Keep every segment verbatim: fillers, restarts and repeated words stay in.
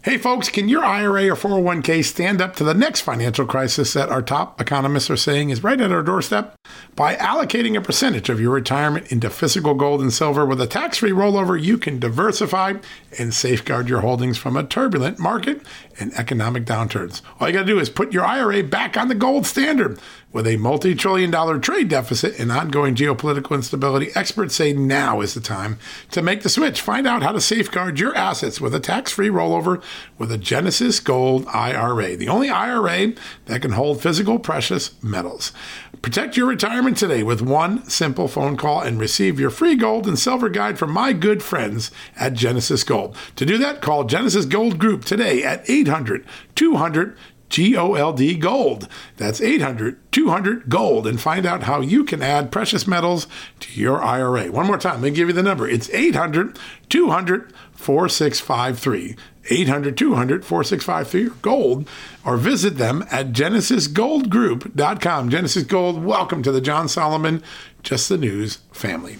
Hey folks, can your I R A or four oh one k stand up to the next financial crisis that our top economists are saying is right at our doorstep? By allocating a percentage of your retirement into physical gold and silver with a tax-free rollover, you can diversify and safeguard your holdings from a turbulent market and economic downturns. All you got to do is put your I R A back on the gold standard. With a multi-trillion dollar trade deficit and ongoing geopolitical instability, experts say now is the time to make the switch. Find out how to safeguard your assets with a tax-free rollover with a Genesis Gold I R A, the only I R A that can hold physical precious metals. Protect your retirement today with one simple phone call and receive your free gold and silver guide from my good friends at Genesis Gold. To do that, call Genesis Gold Group today at eight hundred two hundred G O L D Gold. That's eight hundred two hundred Gold, and find out how you can add precious metals to your I R A. One more time, let me give you the number. It's eight hundred two hundred four six five three. eight hundred two hundred four six five three Gold, or visit them at genesis gold group dot com. Genesis Gold, welcome to the John Solomon Just the News family.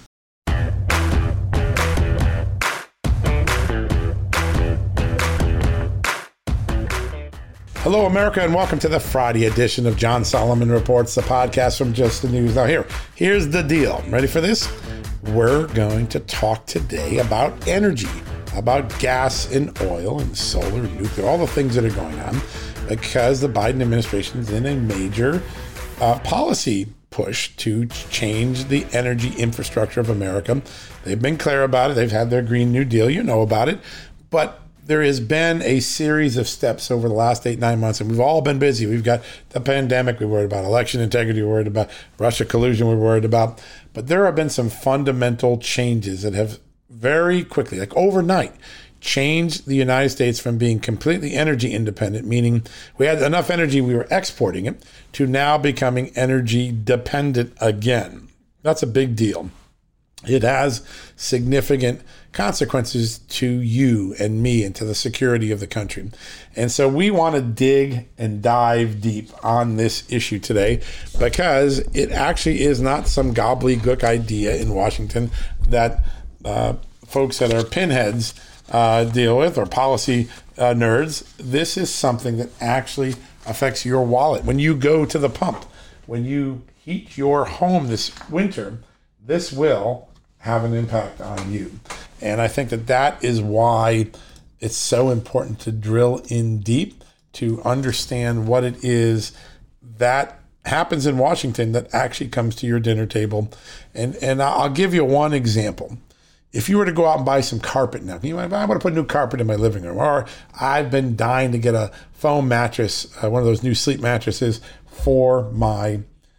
Hello, America, and welcome to the Friday edition of John Solomon Reports, the podcast from Just the News. Now, here, here's the deal. Ready for this? We're going to talk today about energy, about gas and oil and solar and nuclear, all the things that are going on, because the Biden administration is in a major uh, policy push to change the energy infrastructure of America. They've been clear about it. They've had their Green New Deal. You know about it. But there has been a series of steps over the last eight, nine months, and we've all been busy. We've got the pandemic, we're worried about election integrity, we're worried about Russia collusion, we're worried about. But there have been some fundamental changes that have very quickly, like overnight, changed the United States from being completely energy independent, meaning we had enough energy, we were exporting it, to now becoming energy dependent again. That's a big deal. It has significant consequences to you and me and to the security of the country. And so we want to dig and dive deep on this issue today, because it actually is not some gobbledygook idea in Washington that uh, folks that are pinheads uh, deal with, or policy uh, nerds. This is something that actually affects your wallet. When you go to the pump, when you heat your home this winter, this will have an impact on you. And I think that that is why it's so important to drill in deep to understand what it is that happens in Washington that actually comes to your dinner table. And and I'll give you one example. If you were to go out and buy some carpet now, you might, I want to put new carpet in my living room, or I've been dying to get a foam mattress, uh, one of those new sleep mattresses for my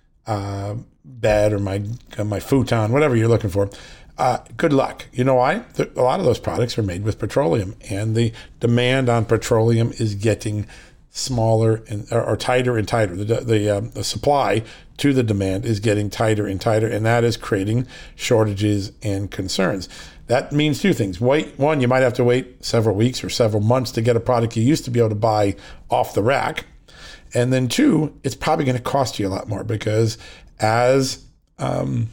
uh, bed or my uh, my futon, whatever you're looking for. Uh, good luck. You know why? A lot of those products are made with petroleum, and the demand on petroleum is getting smaller and or, or tighter and tighter. The the, um, the supply to the demand is getting tighter and tighter, and that is creating shortages and concerns. That means two things. Wait, one, you might have to wait several weeks or several months to get a product you used to be able to buy off the rack. And then two, it's probably going to cost you a lot more, because as um,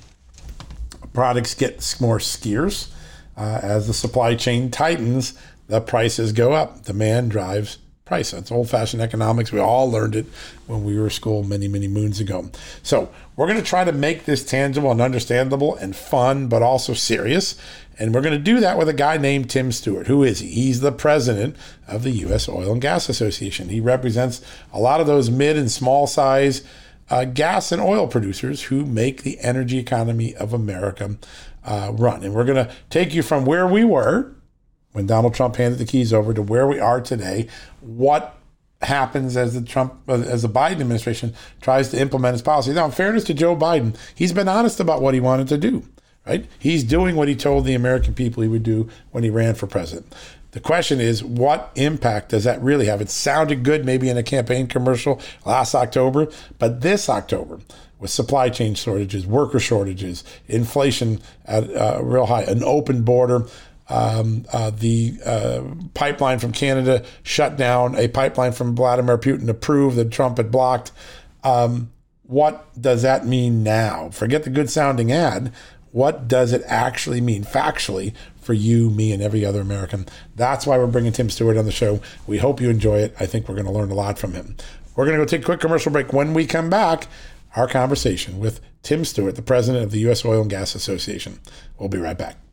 products get more scarce, uh, as the supply chain tightens, the prices go up. Demand drives price. That's old-fashioned economics. We all learned it when we were in school many, many moons ago. So we're going to try to make this tangible and understandable and fun, but also serious. And we're going to do that with a guy named Tim Stewart. Who is he? He's the president of the U S Oil and Gas Association. He represents a lot of those mid and small size Uh, gas and oil producers who make the energy economy of America uh, run. And we're going to take you from where we were when Donald Trump handed the keys over to where we are today. What happens as the Trump, as the Biden administration tries to implement its policy? Now, in fairness to Joe Biden, he's been honest about what he wanted to do, right? He's doing what he told the American people he would do when he ran for president. The question is, what impact does that really have? It sounded good maybe in a campaign commercial last October, but this October, with supply chain shortages, worker shortages, inflation at uh, real high, an open border, um, uh, the uh, pipeline from Canada shut down, a pipeline from Vladimir Putin approved that Trump had blocked. Um, what does that mean now? Forget the good sounding ad. What does it actually mean factually for you, me, and every other American. That's why we're bringing Tim Stewart on the show. We hope you enjoy it. I think we're going to learn a lot from him. We're going to go take a quick commercial break. When we come back, our conversation with Tim Stewart, the president of the U S Oil and Gas Association. We'll be right back.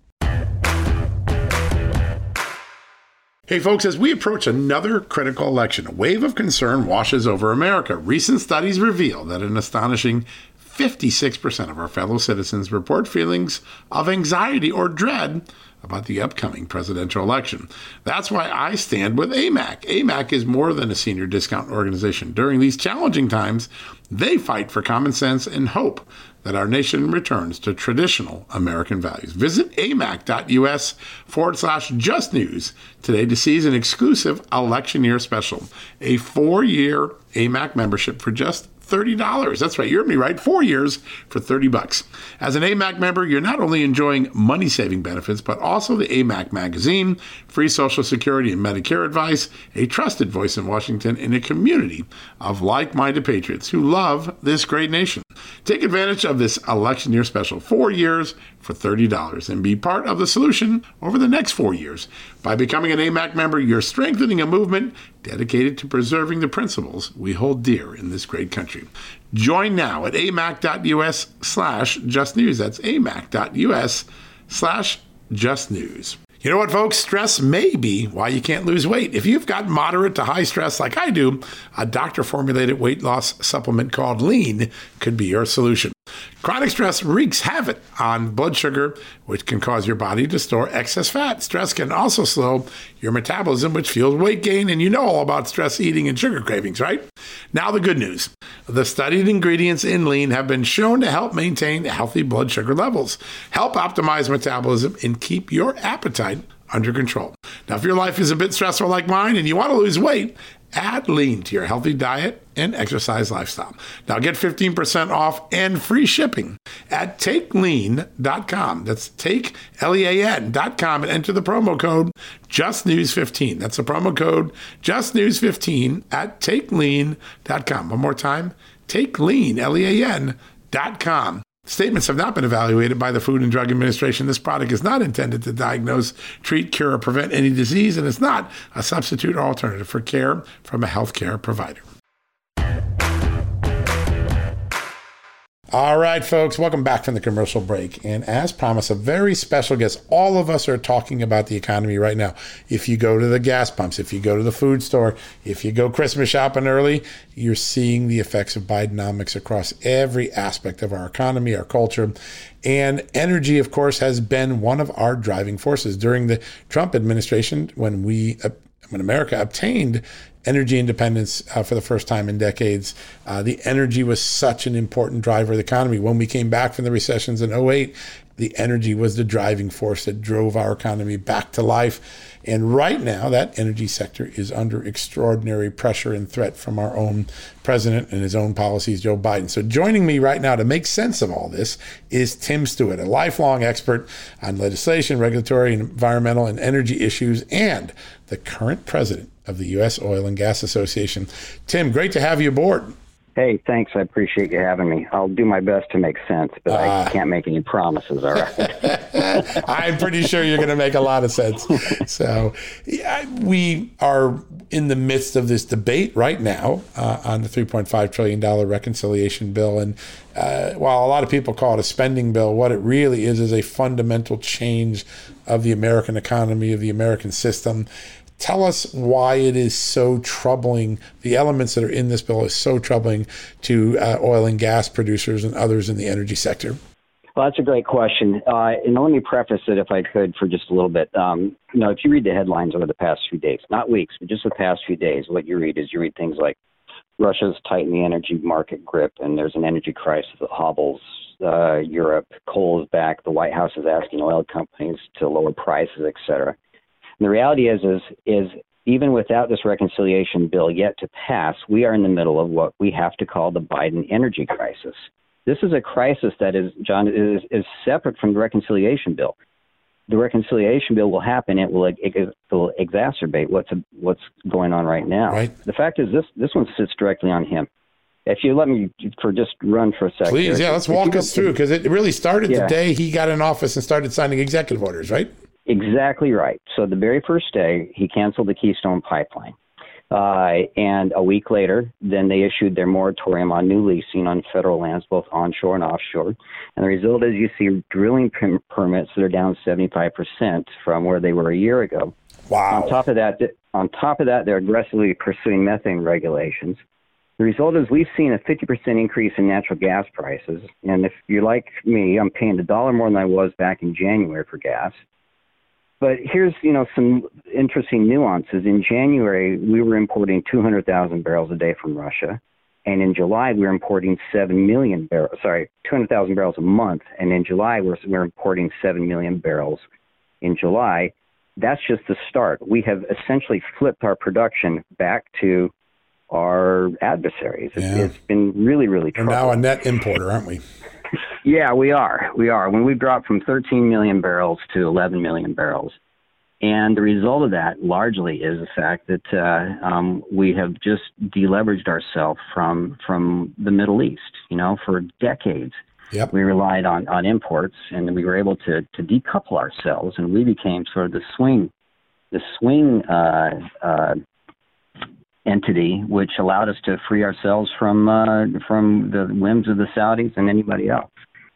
Hey folks, as we approach another critical election, a wave of concern washes over America. Recent studies reveal that an astonishing fifty-six percent of our fellow citizens report feelings of anxiety or dread about the upcoming presidential election. That's why I stand with A M A C. A M A C is more than a senior discount organization. During these challenging times, they fight for common sense and hope that our nation returns to traditional American values. Visit amac.us forward slash just news today to seize an exclusive election year special, a four-year A M A C membership for just thirty dollars. That's right. You heard me right. Four years for thirty bucks. As an A M A C member, you're not only enjoying money-saving benefits, but also the A M A C magazine, free Social Security and Medicare advice, a trusted voice in Washington, and a community of like-minded patriots who love this great nation. Take advantage of this election year special, four years for thirty dollars, and be part of the solution over the next four years. By becoming an A M A C member, you're strengthening a movement dedicated to preserving the principles we hold dear in this great country. Join now at amac.us slash just news. That's amac.us slash just news. You know what, folks? Stress may be why you can't lose weight. If you've got moderate to high stress like I do, a doctor-formulated weight loss supplement called Lean could be your solution. Chronic stress wreaks havoc on blood sugar, which can cause your body to store excess fat. Stress can also slow your metabolism, which fuels weight gain, and you know all about stress eating and sugar cravings, right? Now the good news. The studied ingredients in Lean have been shown to help maintain healthy blood sugar levels, help optimize metabolism, and keep your appetite under control. Now, if your life is a bit stressful like mine and you want to lose weight, add Lean to your healthy diet and exercise lifestyle. Now get fifteen percent off and free shipping at take lean dot com. That's take, L E A N dot com, and enter the promo code just news fifteen. That's the promo code just news fifteen at take lean dot com. One more time, take lean, L E A N dot com. Statements have not been evaluated by the Food and Drug Administration. This product is not intended to diagnose, treat, cure, or prevent any disease, and it's not a substitute or alternative for care from a healthcare provider. All right, folks, welcome back from the commercial break. And as promised, a very special guest. All of us are talking about the economy right now. If you go to the gas pumps, if you go to the food store, if you go Christmas shopping early, you're seeing the effects of Bidenomics across every aspect of our economy, our culture. And energy, of course, has been one of our driving forces. During the Trump administration, when we, when America obtained energy independence uh, for the first time in decades, Uh, the energy was such an important driver of the economy. When we came back from the recessions in oh eight, the energy was the driving force that drove our economy back to life. And right now, that energy sector is under extraordinary pressure and threat from our own president and his own policies, Joe Biden. So joining me right now to make sense of all this is Tim Stewart, a lifelong expert on legislation, regulatory, and environmental and energy issues, and the current president of the U S Oil and Gas Association. Tim, great to have you aboard. Hey, thanks. I appreciate you having me. I'll do my best to make sense, but uh, I can't make any promises, all right? I'm pretty sure you're going to make a lot of sense. So yeah, we are in the midst of this debate right now uh, on the three point five trillion dollars reconciliation bill. And uh, while a lot of people call it a spending bill, what it really is is a fundamental change of the American economy, of the American system. Tell us why it is so troubling, the elements that are in this bill is so troubling to uh, oil and gas producers and others in the energy sector. Well, that's a great question. Uh, and let me preface it, if I could, for just a little bit. Um, you know, if you read the headlines over the past few days, not weeks, but just the past few days, what you read is you read things like Russia's tightened the energy market grip, and there's an energy crisis that hobbles uh, Europe. Coal is back. The White House is asking oil companies to lower prices, et cetera. And the reality is, is, is even without this reconciliation bill yet to pass, we are in the middle of what we have to call the Biden energy crisis. This is a crisis that is, John, is, is separate from the reconciliation bill. The reconciliation bill will happen. It will, it, it will exacerbate what's, a, what's going on right now. Right. The fact is this, this one sits directly on him. If you let me for just run for a second. Please, here, yeah, let's walk us through, because it really started yeah. the day he got in office and started signing executive orders, right? Exactly right. So the very first day, he canceled the Keystone Pipeline. Uh, and a week later, then they issued their moratorium on new leasing on federal lands, both onshore and offshore. And the result is you see drilling per- permits that are down seventy-five percent from where they were a year ago. Wow. On top of that, on top of that, they're aggressively pursuing methane regulations. The result is we've seen a fifty percent increase in natural gas prices. And if you're like me, I'm paying a dollar more than I was back in January for gas. But here's, you know, some interesting nuances. In January, we were importing two hundred thousand barrels a day from Russia. And in July, we were importing seven million barrels, sorry, two hundred thousand barrels a month. And in July, we're, we're importing seven million barrels in July. That's just the start. We have essentially flipped our production back to our adversaries. It's, yeah. it's been really, really We're troubling. now a net importer, aren't we? Yeah, we are. We are. When we've dropped from thirteen million barrels to eleven million barrels. And the result of that largely is the fact that uh, um, we have just deleveraged ourselves from from the Middle East. You know, for decades, yep. we relied on, on imports, and we were able to, to decouple ourselves, and we became sort of the swing, the swing uh, uh, entity, which allowed us to free ourselves from uh, from the whims of the Saudis and anybody else.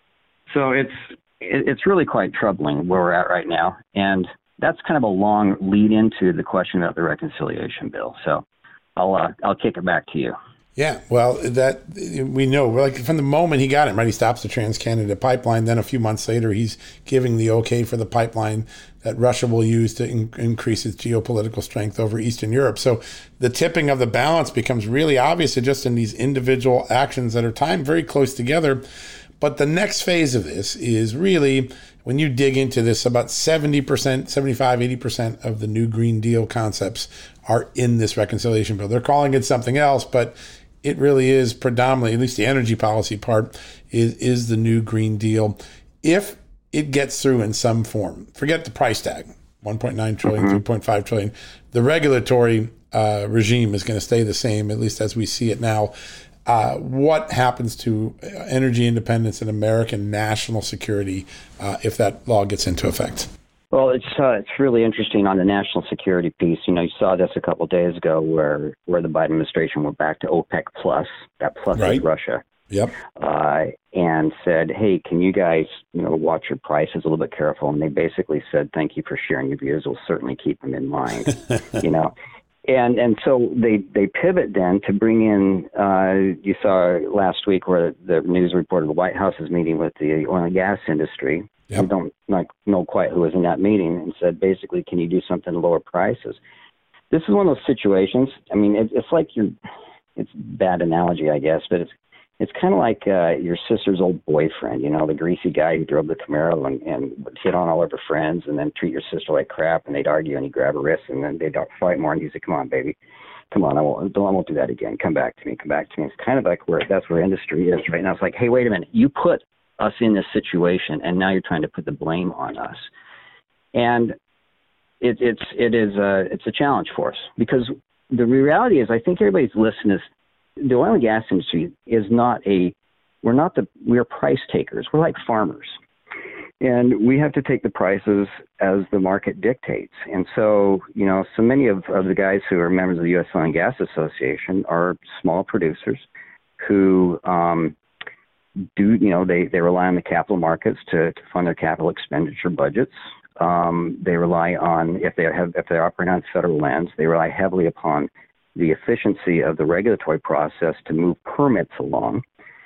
So it's it, it's really quite troubling where we're at right now, and that's kind of a long lead into the question about the reconciliation bill. So I'll uh, I'll kick it back to you. Yeah, well, that we know, like from the moment he got it, right, he stops the Trans-Canada pipeline. Then a few months later, he's giving the okay for the pipeline that Russia will use to in- increase its geopolitical strength over Eastern Europe. So the tipping of the balance becomes really obvious just in these individual actions that are timed very close together. But the next phase of this is really, when you dig into this, about seventy percent, seventy-five, eighty percent of the new Green Deal concepts are in this reconciliation bill. They're calling it something else, but it really is predominantly, at least the energy policy part, is, is the new Green Deal. If it gets through in some form, forget the price tag, one point nine trillion, mm-hmm. three point five trillion, the regulatory uh, regime is going to stay the same, at least as we see it now. Uh, what happens to energy independence and American national security uh, if that law gets into effect? Well, it's uh, it's really interesting on the national security piece. You know, you saw this a couple of days ago where, where the Biden administration went back to OPEC plus, that plus right. is Russia. Yep. Uh, and said, hey, can you guys, you know, watch your prices a little bit careful? And they basically said, thank you for sharing your views. We'll certainly keep them in mind, you know. And and so they, they pivot then to bring in, uh, you saw last week where the news reported the White House is meeting with the oil and gas industry. Yep. We don't not know quite who was in that meeting, and said, basically, can you do something to lower prices? This is one of those situations. I mean, it, it's like you're, it's a bad analogy, I guess, but it's it's kind of like uh, your sister's old boyfriend, you know, the greasy guy who drove the Camaro and, and would hit on all of her friends and then treat your sister like crap, and they'd argue and he'd grab her wrist and then they'd fight more, and he'd say, come on, baby, come on, I won't, don't, I won't do that again. Come back to me, come back to me. It's kind of like where that's where industry is right now. It's like, hey, wait a minute, you put us in this situation, and now you're trying to put the blame on us. And it, it's it is a, it's a challenge for us, because the reality is, I think everybody's listening is, the oil and gas industry is not a, we're not the, we're price takers. We're like farmers. And we have to take the prices as the market dictates. And so, you know, so many of, of the guys who are members of the U S Oil and Gas Association are small producers who um, do, you know, they, they rely on the capital markets to, to fund their capital expenditure budgets. Um, they rely on, if they have, if they're operating on federal lands, they rely heavily upon the efficiency of the regulatory process to move permits along.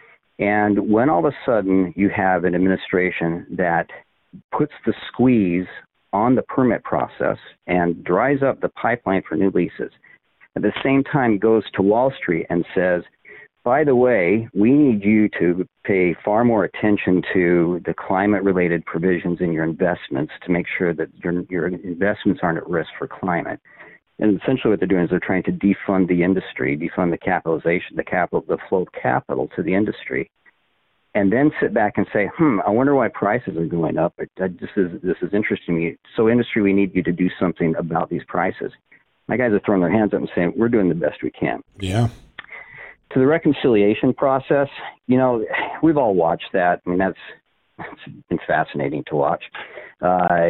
And when all of a sudden you have an administration that puts the squeeze on the permit process and dries up the pipeline for new leases, at the same time goes to Wall Street and says, by the way, we need you to pay far more attention to the climate-related provisions in your investments to make sure that your, your investments aren't at risk for climate. And essentially what they're doing is they're trying to defund the industry, defund the capitalization, the capital, the flow of capital to the industry, and then sit back and say, hmm, I wonder why prices are going up. It, uh, this is this is interesting to me. So industry, we need you to do something about these prices. My guys are throwing their hands up and saying, we're doing the best we can. Yeah. To the reconciliation process, you know, we've all watched that. I mean, that's, that's been fascinating to watch. Uh,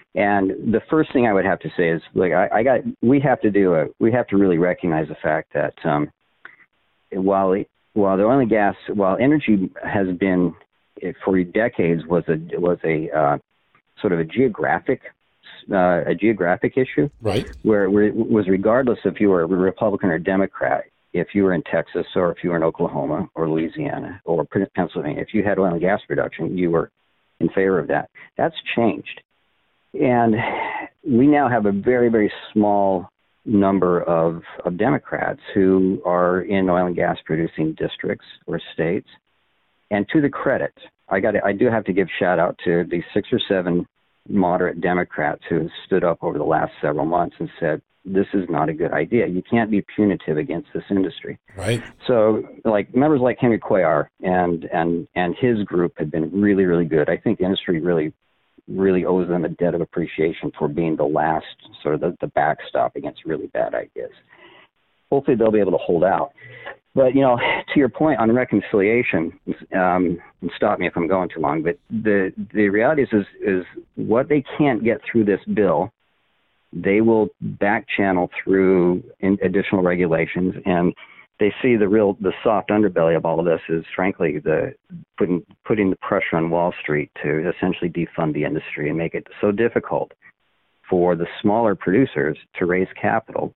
And the first thing I would have to say is, like, I, I got, we have to do a, we have to really recognize the fact that um, while while the oil and gas, while energy has been for decades was a was a uh, sort of a geographic uh, a geographic issue, right? Where, where it was regardless if you were a Republican or Democrat, if you were in Texas or if you were in Oklahoma or Louisiana or Pennsylvania, if you had oil and gas production, you were in favor of that. That's changed. And we now have a very, very small number of, of Democrats who are in oil and gas producing districts or states. And to the credit, I got I do have to give shout out to the six or seven moderate Democrats who stood up over the last several months and said, this is not a good idea. You can't be punitive against this industry. Right. So, like, members like Henry Cuellar and, and, and his group have been really, really good. I think the industry really really owes them a debt of appreciation for being the last sort of the, the backstop against really bad ideas. Hopefully they'll be able to hold out. But, you know, to your point on reconciliation, um, and stop me if I'm going too long, but the, the reality is, is, is what they can't get through this bill, they will back channel through in additional regulations. And they see the real, the soft underbelly of all of this is, frankly, the putting putting the pressure on Wall Street to essentially defund the industry and make it so difficult for the smaller producers to raise capital,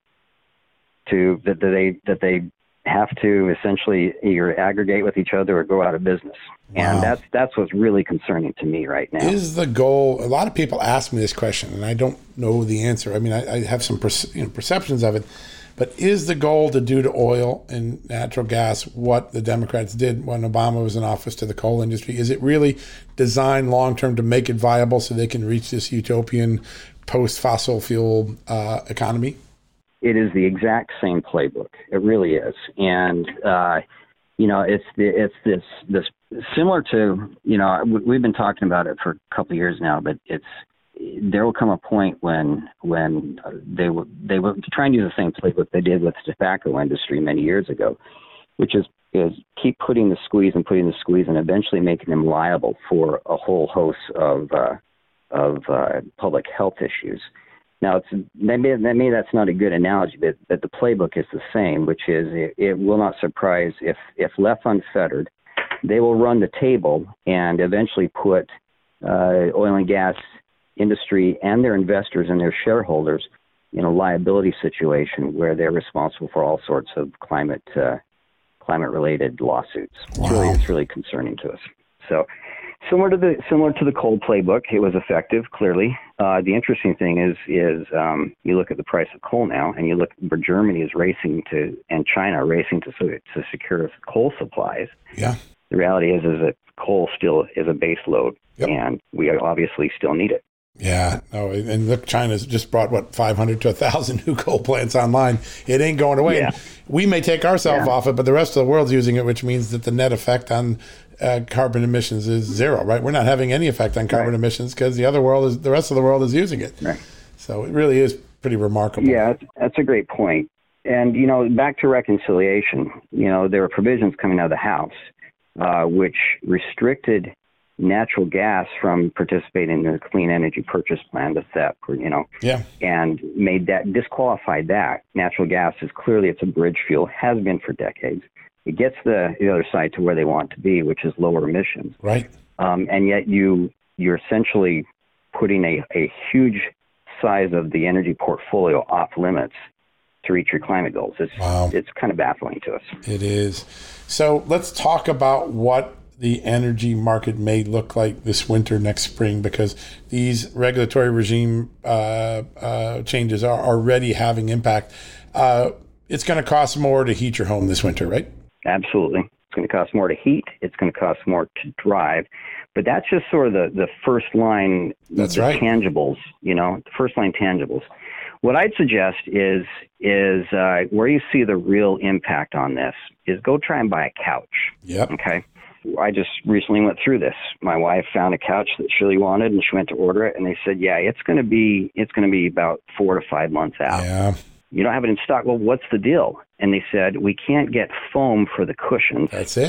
to that they that they have to essentially either aggregate with each other or go out of business. Wow. And that's that's what's really concerning to me right now. Is the goal? A lot of people ask me this question, and I don't know the answer. I mean, I, I have some perce- you know, perceptions of it. But is the goal to do to oil and natural gas what the Democrats did when Obama was in office to the coal industry? Is it really designed long-term to make it viable so they can reach this utopian post-fossil fuel uh, economy? It is the exact same playbook. It really is. And, uh, you know, it's the, it's this, this similar to, you know, we've been talking about it for a couple of years now, but it's, there will come a point when when they will they will try and use the same playbook they did with the tobacco industry many years ago, which is is keep putting the squeeze and putting the squeeze and eventually making them liable for a whole host of uh, of uh, public health issues. Now, it's maybe maybe that's not a good analogy, but, but the playbook is the same, which is it, it will not surprise if if left unfettered, they will run the table and eventually put uh, oil and gas industry and their investors and their shareholders in a liability situation where they're responsible for all sorts of climate uh, climate related lawsuits. Wow. It's really it's really concerning to us. So similar to the similar to the coal playbook, it was effective. Clearly, uh, the interesting thing is is um, you look at the price of coal now, and you look where Germany is racing to and China are racing to to secure coal supplies. Yeah. The reality is is that coal still is a base load, yep. and we obviously still need it. Yeah, no, and look, China's just brought, what, five hundred to one thousand new coal plants online. It ain't going away. Yeah. We may take ourselves yeah. off it, but the rest of the world's using it, which means that the net effect on uh, carbon emissions is zero, right? We're not having any effect on carbon right. emissions because the other world is, the rest of the world is using it. Right. So it really is pretty remarkable. Yeah, that's a great point. And, you know, back to reconciliation, you know, there are provisions coming out of the House uh, which restricted natural gas from participating in the Clean Energy Purchase Plan, the C E P, you know, yeah, and made that, disqualified that. Natural gas is clearly, it's a bridge fuel, has been for decades. It gets the, the other side to where they want to be, which is lower emissions. Right. Um, and yet you, you're essentially putting a, a huge size of the energy portfolio off limits to reach your climate goals. It's, wow. it's kind of baffling to us. It is. So let's talk about what the energy market may look like this winter, next spring, because these regulatory regime uh, uh, changes are already having impact. Uh, it's going to cost more to heat your home this winter, right? Absolutely. It's going to cost more to heat. It's going to cost more to drive. But that's just sort of the, the first line that's the right. tangibles, you know, the first line tangibles. What I'd suggest is, is uh, where you see the real impact on this is go try and buy a couch. Yep. Okay. I just recently went through this. My wife found a couch that she really wanted, and she went to order it, and they said, "Yeah, it's going to be it's going to be about four to five months out. Yeah. You don't have it in stock. Well, what's the deal?" And they said, "We can't get foam for the cushions." That's it.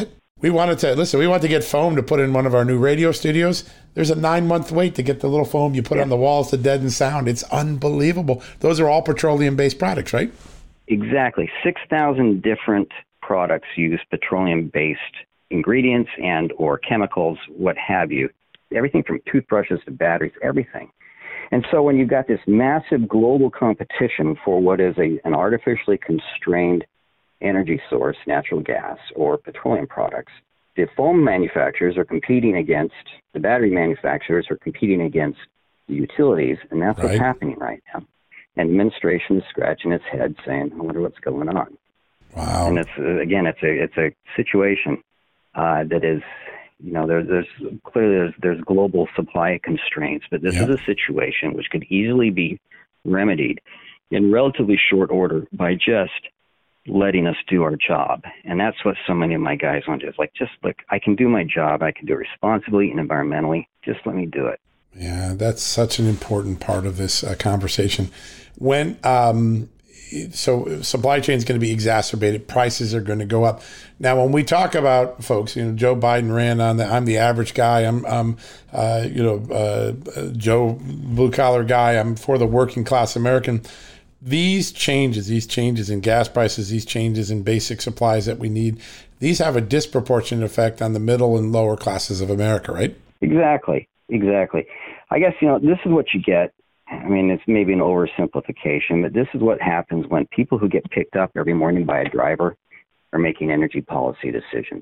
We wanted to, listen, we want to get foam to put in one of our new radio studios. There's a nine month wait to get the little foam you put yeah. on the walls to deaden sound. It's unbelievable. Those are all petroleum based products, right? Exactly. six thousand different products use petroleum based ingredients and or chemicals, what have you. Everything from toothbrushes to batteries, everything. And so when you've got this massive global competition for what is a, an artificially constrained energy source, natural gas or petroleum products, the foam manufacturers are competing against, the battery manufacturers are competing against the utilities, and that's right. what's happening right now. And administration is scratching its head saying, I wonder what's going on. Wow. And it's, again, it's a, it's a situation uh, that is, you know, there, there's clearly there's, there's global supply constraints, but this yep. is a situation which could easily be remedied in relatively short order by just letting us do our job. And that's what so many of my guys want to do. It's like, just look, I can do my job. I can do it responsibly and environmentally. Just let me do it. Yeah, that's such an important part of this uh, conversation. When, um, so supply chain is going to be exacerbated. Prices are going to go up. Now, when we talk about folks, you know, Joe Biden ran on the, I'm the average guy. I'm, I'm uh, you know, uh, Joe blue collar guy. I'm for the working class American. These changes, these changes in gas prices, these changes in basic supplies that we need, these have a disproportionate effect on the middle and lower classes of America, right? Exactly, exactly. I guess, you know, this is what you get. I mean, it's maybe an oversimplification, but this is what happens when people who get picked up every morning by a driver are making energy policy decisions.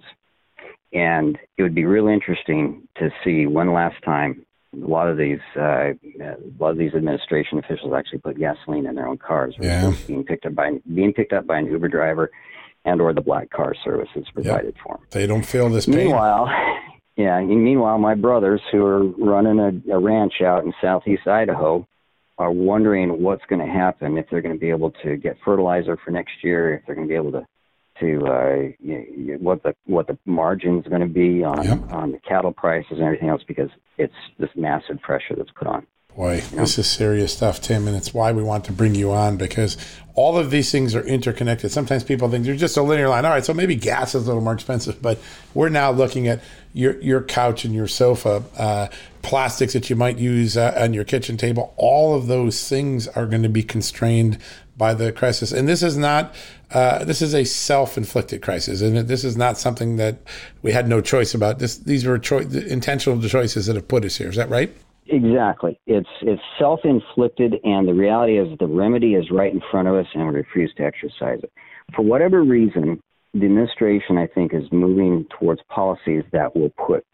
And it would be really interesting to see when last time a lot of these uh, a lot of these administration officials actually put gasoline in their own cars, yeah. being picked up by being picked up by an Uber driver and or the black car services provided yep. for them. They don't feel this pain. Meanwhile, yeah. Meanwhile, my brothers who are running a, a ranch out in southeast Idaho are wondering what's going to happen, if they're going to be able to get fertilizer for next year, if they're going to be able to to uh, you know, what the what the margin's going to be on yep. on the cattle prices and everything else, because it's this massive pressure that's put on. Boy, you know? This is serious stuff, Tim, and it's why we want to bring you on, because all of these things are interconnected. Sometimes people think they're just a linear line. All right, so maybe gas is a little more expensive, but we're now looking at your your couch and your sofa, uh, plastics that you might use uh, on your kitchen table. All of those things are going to be constrained by the crisis. And this is not, uh, this is a self-inflicted crisis. And this is not something that we had no choice about. This, these were cho- intentional choices that have put us here. Is that right? Exactly. It's it's self-inflicted, and the reality is the remedy is right in front of us, and we refuse to exercise it. For whatever reason, the administration, I think, is moving towards policies that will put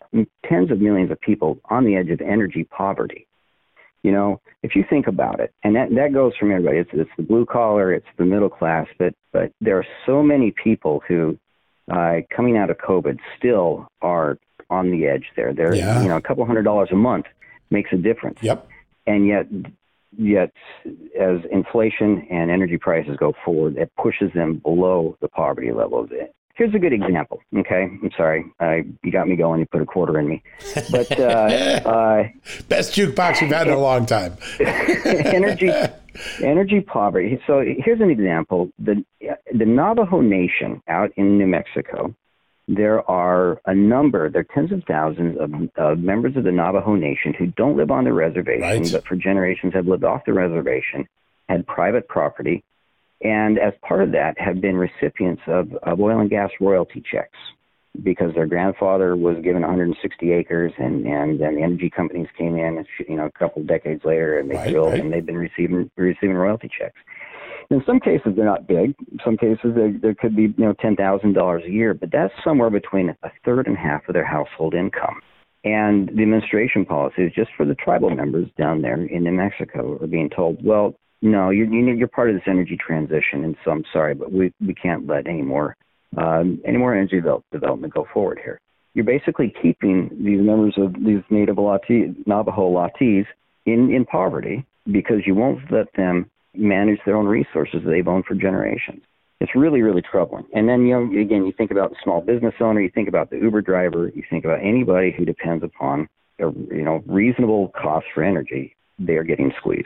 tens of millions of people on the edge of energy poverty. You know, if you think about it, and that, that goes from everybody. It's, it's the blue collar, it's the middle class, but but there are so many people who, uh, coming out of COVID, still are on the edge there. They're, yeah. you know, a couple hundred dollars a month makes a difference. Yep. And yet, yet, as inflation and energy prices go forward, it pushes them below the poverty level. Here's a good example. Okay, I'm sorry, uh, you got me going. You put a quarter in me, but uh, uh, best jukebox we've had in a long time. energy, energy poverty. So here's an example. The the Navajo Nation out in New Mexico. There are a number, there are tens of thousands of uh, members of the Navajo Nation who don't live on the reservation, right. but for generations have lived off the reservation, had private property, and as part of that have been recipients of, of oil and gas royalty checks because their grandfather was given one hundred sixty acres, and, and then the energy companies came in, you know, a couple of decades later, and they right, drilled, right. and they've been receiving receiving royalty checks. In some cases, they're not big. In some cases, there, there could be, you know, ten thousand dollars a year, but that's somewhere between a third and half of their household income. And the administration policies, just for the tribal members down there in New Mexico, are being told, well, no, you're you're part of this energy transition, and so I'm sorry, but we, we can't let any more um, any more energy develop, development go forward here. You're basically keeping these members of these Native Lati, Navajo Latis in, in poverty because you won't let them manage their own resources that they've owned for generations. It's really, really troubling. And then, you know, again, you think about the small business owner, you think about the Uber driver, you think about anybody who depends upon a, you know, reasonable cost for energy. They are getting squeezed.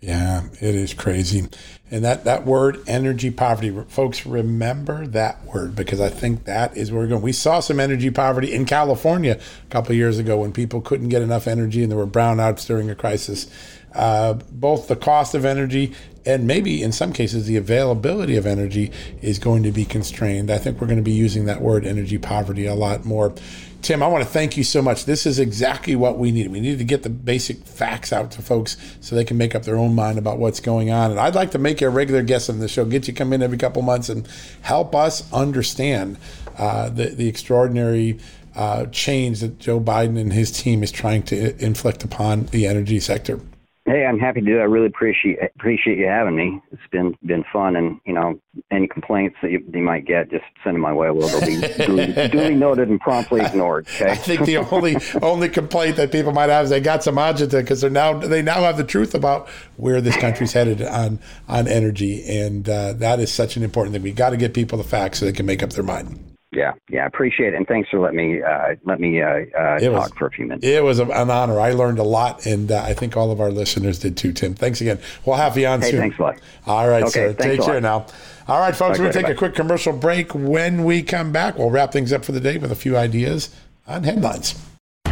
Yeah, it is crazy. And that, that word, energy poverty, folks, remember that word, because I think that is where we're going. We saw some energy poverty in California a couple of years ago when people couldn't get enough energy and there were brownouts during a crisis. Uh, both the cost of energy and maybe in some cases the availability of energy is going to be constrained. I think we're going to be using that word energy poverty a lot more. Tim, I want to thank you so much. This is exactly what we need. We need to get the basic facts out to folks so they can make up their own mind about what's going on. And I'd like to make you a regular guest on the show, get you come in every couple months and help us understand uh, the, the extraordinary uh, change that Joe Biden and his team is trying to inflict upon the energy sector. Hey, I'm happy to do that. I really appreciate appreciate you having me. It's been been fun, and you know, any complaints that you, you might get, just send them my way. Well, they'll be duly, duly noted and promptly ignored. Okay. I think the only only complaint that people might have is they got some agita because they're now they now have the truth about where this country's headed on on energy, and uh, that is such an important thing. We got to get people the facts so they can make up their mind. Yeah, yeah, I appreciate it, and thanks for letting me uh, let me uh, uh, talk was, for a few minutes. It was an honor. I learned a lot, and uh, I think all of our listeners did too. Tim, thanks again. We'll have you on hey, soon. Thanks a lot. All right, okay, sir. Take care now. All right, folks, okay, we're going to take bye. a quick commercial break. When we come back, we'll wrap things up for the day with a few ideas on headlines.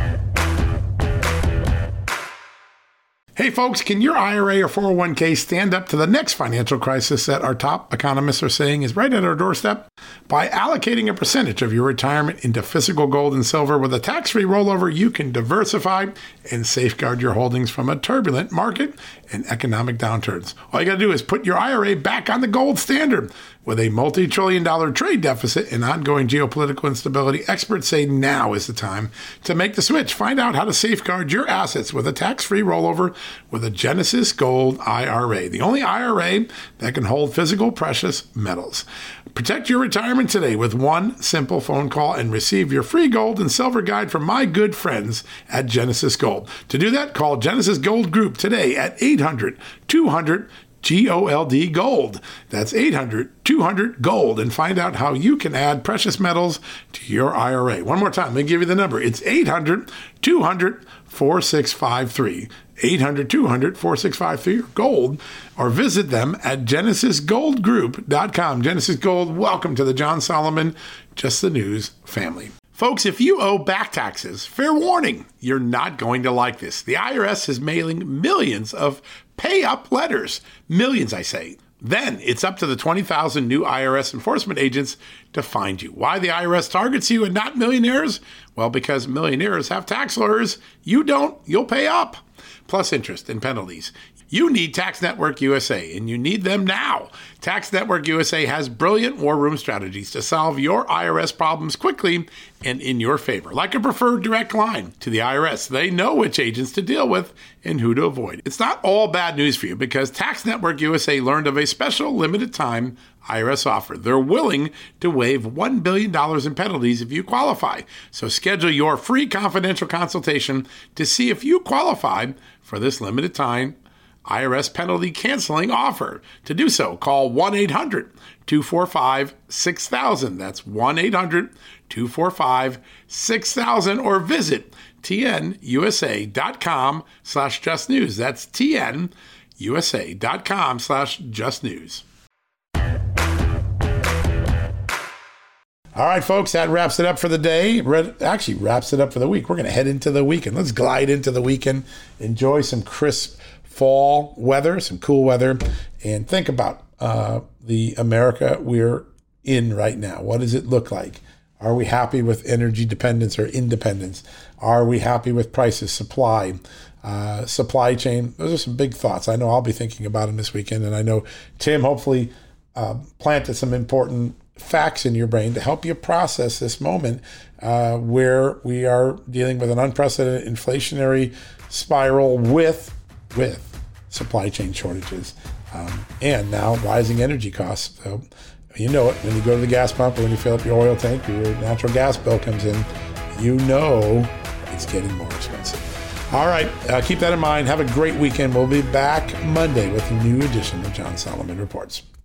Hey folks, can your I R A or four oh one k stand up to the next financial crisis that our top economists are saying is right at our doorstep? By allocating a percentage of your retirement into physical gold and silver with a tax-free rollover, you can diversify and safeguard your holdings from a turbulent market and economic downturns. All you got to do is put your I R A back on the gold standard. With a multi-trillion dollar trade deficit and ongoing geopolitical instability, experts say now is the time to make the switch. Find out how to safeguard your assets with a tax-free rollover with a Genesis Gold I R A, the only I R A that can hold physical precious metals. Protect your retirement today with one simple phone call and receive your free gold and silver guide from my good friends at Genesis Gold. To do that, call Genesis Gold Group today at eight hundred two hundred G O L D Gold. That's eight hundred two hundred GOLD, and find out how you can add precious metals to your I R A. One more time, let me give you the number. It's eight hundred two hundred four six five three. eight hundred two hundred four six five three gold, or visit them at genesis gold group dot com. Genesis Gold, welcome to the John Solomon Just the News family. Folks, if you owe back taxes, fair warning, you're not going to like this. The I R S is mailing millions of pay-up letters. Millions, I say. Then it's up to the twenty thousand new I R S enforcement agents to find you. Why the I R S targets you and not millionaires? Well, because millionaires have tax lawyers. You don't, you'll pay up. Plus interest and penalties. You need Tax Network U S A, and you need them now. Tax Network U S A has brilliant war room strategies to solve your I R S problems quickly and in your favor, like a preferred direct line to the I R S. They know which agents to deal with and who to avoid. It's not all bad news for you, because Tax Network U S A learned of a special limited time I R S offer. They're willing to waive one billion dollars in penalties if you qualify. So schedule your free confidential consultation to see if you qualify for this limited time I R S penalty canceling offer. To do so, call one eight hundred two four five six thousand. That's one eight hundred two four five six thousand, or visit tnusa.com slash just news. That's tnusa.com slash just news. All right, folks, that wraps it up for the day. Actually, wraps it up for the week. We're going to head into the weekend. Let's glide into the weekend, enjoy some crisp fall weather, some cool weather, and think about uh, the America we're in right now. What does it look like? Are we happy with energy dependence or independence? Are we happy with prices, supply, uh, supply chain? Those are some big thoughts. I know I'll be thinking about them this weekend, and I know Tim hopefully uh, planted some important facts in your brain to help you process this moment uh, where we are dealing with an unprecedented inflationary spiral with with supply chain shortages um, and now rising energy costs. So you know it when you go to the gas pump or when you fill up your oil tank or your natural gas bill comes in, you know it's getting more expensive. All right, uh, keep that in mind. Have a great weekend. We'll be back Monday with a new edition of John Solomon Reports.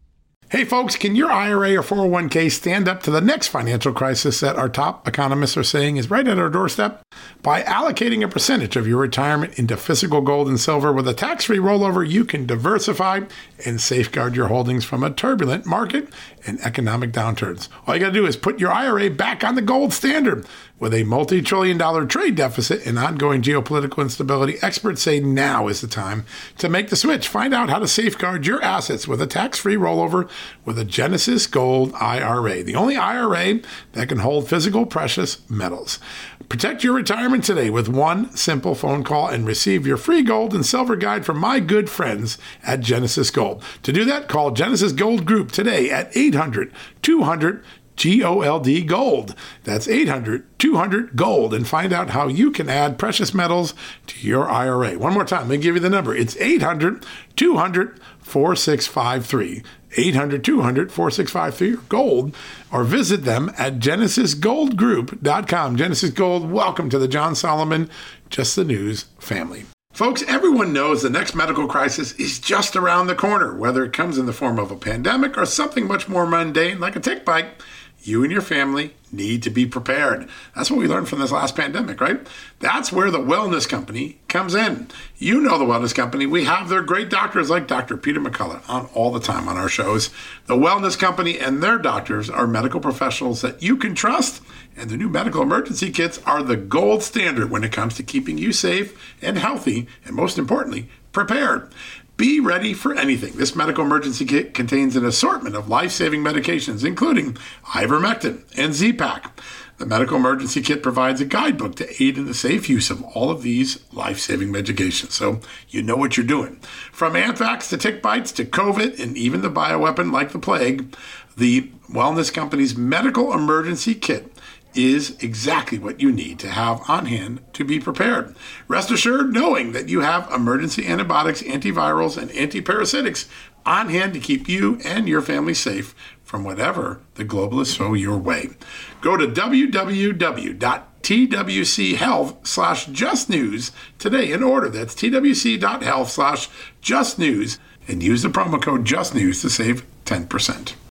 Hey folks, can your I R A or four oh one k stand up to the next financial crisis that our top economists are saying is right at our doorstep? By allocating a percentage of your retirement into physical gold and silver with a tax-free rollover, you can diversify and safeguard your holdings from a turbulent market and economic downturns. All you got to do is put your I R A back on the gold standard. With a multi-trillion dollar trade deficit and ongoing geopolitical instability, experts say now is the time to make the switch. Find out how to safeguard your assets with a tax-free rollover with a Genesis Gold I R A, the only I R A that can hold physical precious metals. Protect your retirement today with one simple phone call and receive your free gold and silver guide from my good friends at Genesis Gold. To do that, call Genesis Gold Group today at eight hundred two hundred G O L D Gold. That's eight hundred two hundred Gold, and find out how you can add precious metals to your I R A. One more time, let me give you the number. It's eight hundred two hundred four six five three. eight hundred two hundred four six five three Gold, or visit them at genesis gold group dot com. Genesis Gold, welcome to the John Solomon Just the News family. Folks, everyone knows the next medical crisis is just around the corner, whether it comes in the form of a pandemic or something much more mundane like a tick bite. You and your family need to be prepared. That's what we learned from this last pandemic, right? That's where the Wellness Company comes in. You know the Wellness Company. We have their great doctors like Doctor Peter McCullough on all the time on our shows. The Wellness Company and their doctors are medical professionals that you can trust, and the new medical emergency kits are the gold standard when it comes to keeping you safe and healthy, and most importantly, prepared. Be ready for anything. This medical emergency kit contains an assortment of life-saving medications, including ivermectin and Z-Pak. The medical emergency kit provides a guidebook to aid in the safe use of all of these life-saving medications, so you know what you're doing. From anthrax to tick bites to COVID and even the bioweapon like the plague, the Wellness Company's medical emergency kit is exactly what you need to have on hand to be prepared. Rest assured knowing that you have emergency antibiotics, antivirals, and antiparasitics on hand to keep you and your family safe from whatever the globalists throw your way. Go to w w w dot t w c health slash just news today and order. That's t w c dot health slash just news and use the promo code just news to save ten percent.